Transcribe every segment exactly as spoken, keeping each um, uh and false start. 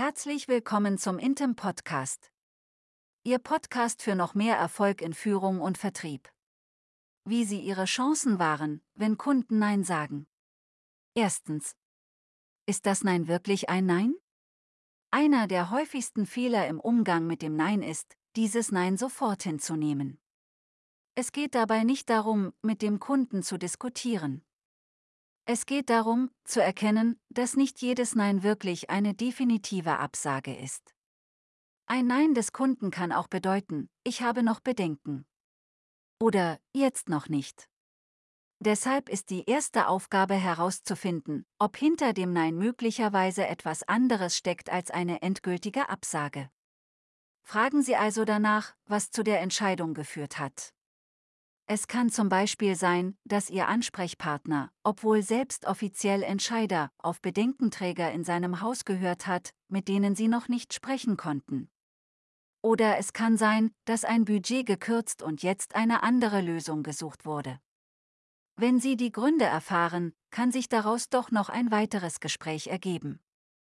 Herzlich willkommen zum Intem Podcast. Ihr Podcast für noch mehr Erfolg in Führung und Vertrieb. Wie Sie Ihre Chancen wahren, wenn Kunden Nein sagen. Erstens. Ist das Nein wirklich ein Nein? Einer der häufigsten Fehler im Umgang mit dem Nein ist, dieses Nein sofort hinzunehmen. Es geht dabei nicht darum, mit dem Kunden zu diskutieren. Es geht darum, zu erkennen, dass nicht jedes Nein wirklich eine definitive Absage ist. Ein Nein des Kunden kann auch bedeuten, ich habe noch Bedenken. Oder, jetzt noch nicht. Deshalb ist die erste Aufgabe herauszufinden, ob hinter dem Nein möglicherweise etwas anderes steckt als eine endgültige Absage. Fragen Sie also danach, was zu der Entscheidung geführt hat. Es kann zum Beispiel sein, dass Ihr Ansprechpartner, obwohl selbst offiziell Entscheider, auf Bedenkenträger in seinem Haus gehört hat, mit denen Sie noch nicht sprechen konnten. Oder es kann sein, dass ein Budget gekürzt und jetzt eine andere Lösung gesucht wurde. Wenn Sie die Gründe erfahren, kann sich daraus doch noch ein weiteres Gespräch ergeben.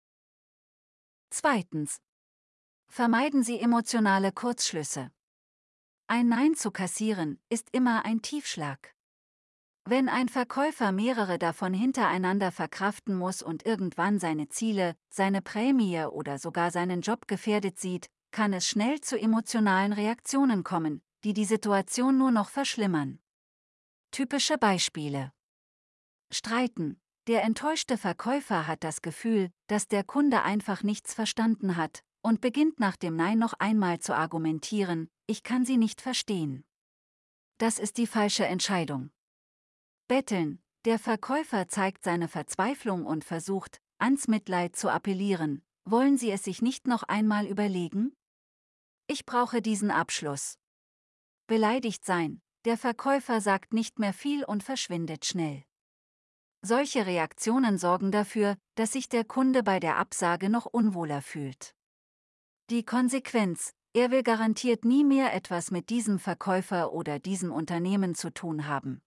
Zweitens. Vermeiden Sie emotionale Kurzschlüsse. Ein Nein zu kassieren ist immer ein Tiefschlag. Wenn ein Verkäufer mehrere davon hintereinander verkraften muss und irgendwann seine Ziele, seine Prämie oder sogar seinen Job gefährdet sieht, kann es schnell zu emotionalen Reaktionen kommen, die die Situation nur noch verschlimmern. Typische Beispiele: Streiten. Der enttäuschte Verkäufer hat das Gefühl, dass der Kunde einfach nichts verstanden hat und beginnt nach dem Nein noch einmal zu argumentieren, ich kann Sie nicht verstehen. Das ist die falsche Entscheidung. Betteln. Der Verkäufer zeigt seine Verzweiflung und versucht, ans Mitleid zu appellieren. Wollen Sie es sich nicht noch einmal überlegen? Ich brauche diesen Abschluss. Beleidigt sein. Der Verkäufer sagt nicht mehr viel und verschwindet schnell. Solche Reaktionen sorgen dafür, dass sich der Kunde bei der Absage noch unwohler fühlt. Die Konsequenz: Er will garantiert nie mehr etwas mit diesem Verkäufer oder diesem Unternehmen zu tun haben.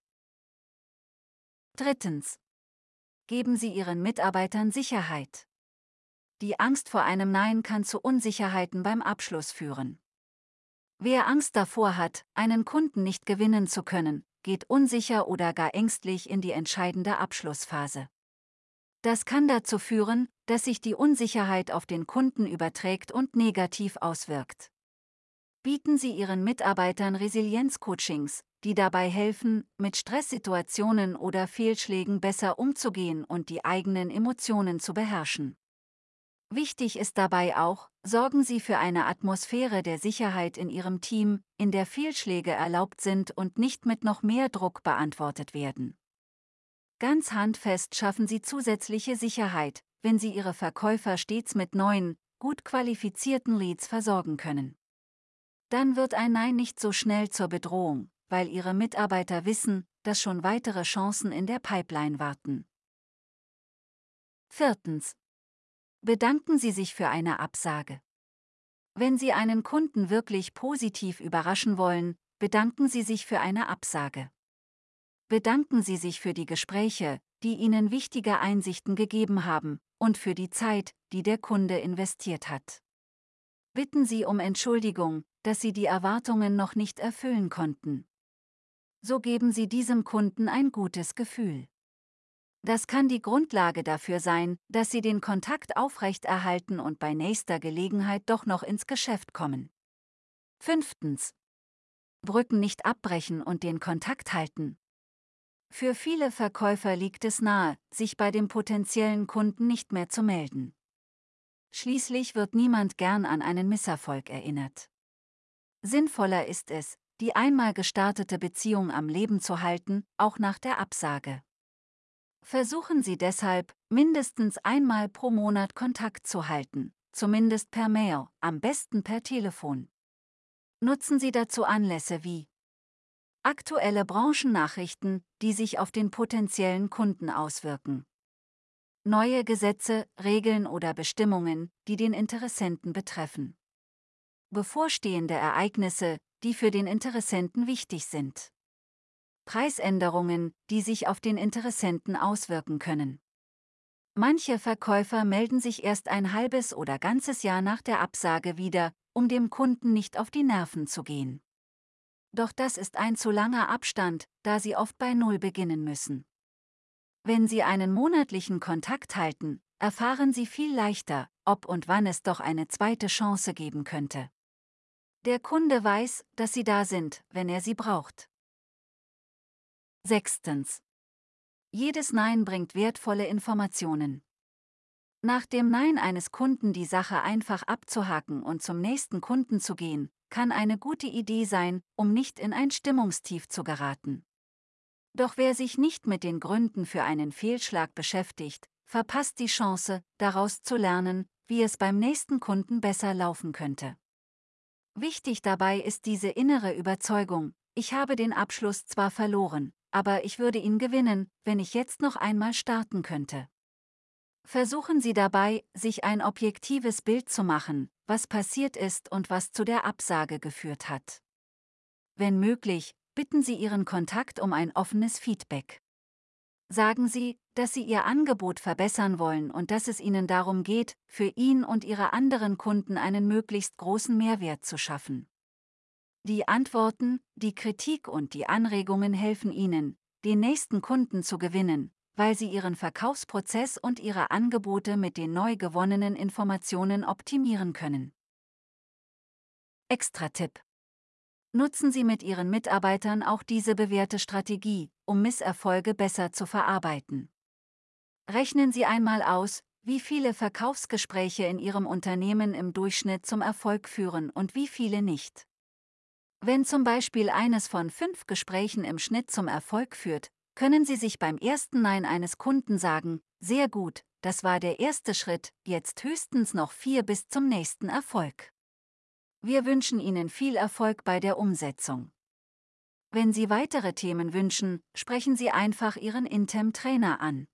Drittens. Geben Sie Ihren Mitarbeitern Sicherheit. Die Angst vor einem Nein kann zu Unsicherheiten beim Abschluss führen. Wer Angst davor hat, einen Kunden nicht gewinnen zu können, geht unsicher oder gar ängstlich in die entscheidende Abschlussphase. Das kann dazu führen, dass sich die Unsicherheit auf den Kunden überträgt und negativ auswirkt. Bieten Sie Ihren Mitarbeitern Resilienzcoachings, die dabei helfen, mit Stresssituationen oder Fehlschlägen besser umzugehen und die eigenen Emotionen zu beherrschen. Wichtig ist dabei auch, sorgen Sie für eine Atmosphäre der Sicherheit in Ihrem Team, in der Fehlschläge erlaubt sind und nicht mit noch mehr Druck beantwortet werden. Ganz handfest schaffen Sie zusätzliche Sicherheit, wenn Sie Ihre Verkäufer stets mit neuen, gut qualifizierten Leads versorgen können. Dann wird ein Nein nicht so schnell zur Bedrohung, weil Ihre Mitarbeiter wissen, dass schon weitere Chancen in der Pipeline warten. Viertens. Bedanken Sie sich für eine Absage. Wenn Sie einen Kunden wirklich positiv überraschen wollen, bedanken Sie sich für eine Absage. Bedanken Sie sich für die Gespräche, die Ihnen wichtige Einsichten gegeben haben, und für die Zeit, die der Kunde investiert hat. Bitten Sie um Entschuldigung, dass Sie die Erwartungen noch nicht erfüllen konnten. So geben Sie diesem Kunden ein gutes Gefühl. Das kann die Grundlage dafür sein, dass Sie den Kontakt aufrechterhalten und bei nächster Gelegenheit doch noch ins Geschäft kommen. Fünftens. Brücken nicht abbrechen und den Kontakt halten. Für viele Verkäufer liegt es nahe, sich bei dem potenziellen Kunden nicht mehr zu melden. Schließlich wird niemand gern an einen Misserfolg erinnert. Sinnvoller ist es, die einmal gestartete Beziehung am Leben zu halten, auch nach der Absage. Versuchen Sie deshalb, mindestens einmal pro Monat Kontakt zu halten, zumindest per Mail, am besten per Telefon. Nutzen Sie dazu Anlässe wie aktuelle Branchennachrichten, die sich auf den potenziellen Kunden auswirken. Neue Gesetze, Regeln oder Bestimmungen, die den Interessenten betreffen. Bevorstehende Ereignisse, die für den Interessenten wichtig sind. Preisänderungen, die sich auf den Interessenten auswirken können. Manche Verkäufer melden sich erst ein halbes oder ganzes Jahr nach der Absage wieder, um dem Kunden nicht auf die Nerven zu gehen. Doch das ist ein zu langer Abstand, da Sie oft bei Null beginnen müssen. Wenn Sie einen monatlichen Kontakt halten, erfahren Sie viel leichter, ob und wann es doch eine zweite Chance geben könnte. Der Kunde weiß, dass Sie da sind, wenn er Sie braucht. Sechstens. Jedes Nein bringt wertvolle Informationen. Nach dem Nein eines Kunden die Sache einfach abzuhaken und zum nächsten Kunden zu gehen, kann eine gute Idee sein, um nicht in ein Stimmungstief zu geraten. Doch wer sich nicht mit den Gründen für einen Fehlschlag beschäftigt, verpasst die Chance, daraus zu lernen, wie es beim nächsten Kunden besser laufen könnte. Wichtig dabei ist diese innere Überzeugung: Ich habe den Abschluss zwar verloren, aber ich würde ihn gewinnen, wenn ich jetzt noch einmal starten könnte. Versuchen Sie dabei, sich ein objektives Bild zu machen, was passiert ist und was zu der Absage geführt hat. Wenn möglich, bitten Sie Ihren Kontakt um ein offenes Feedback. Sagen Sie, dass Sie Ihr Angebot verbessern wollen und dass es Ihnen darum geht, für ihn und Ihre anderen Kunden einen möglichst großen Mehrwert zu schaffen. Die Antworten, die Kritik und die Anregungen helfen Ihnen, den nächsten Kunden zu gewinnen, weil Sie Ihren Verkaufsprozess und Ihre Angebote mit den neu gewonnenen Informationen optimieren können. Extra-Tipp: Nutzen Sie mit Ihren Mitarbeitern auch diese bewährte Strategie, um Misserfolge besser zu verarbeiten. Rechnen Sie einmal aus, wie viele Verkaufsgespräche in Ihrem Unternehmen im Durchschnitt zum Erfolg führen und wie viele nicht. Wenn zum Beispiel eines von fünf Gesprächen im Schnitt zum Erfolg führt, können Sie sich beim ersten Nein eines Kunden sagen: Sehr gut, das war der erste Schritt, jetzt höchstens noch vier bis zum nächsten Erfolg. Wir wünschen Ihnen viel Erfolg bei der Umsetzung. Wenn Sie weitere Themen wünschen, sprechen Sie einfach Ihren Intem-Trainer an.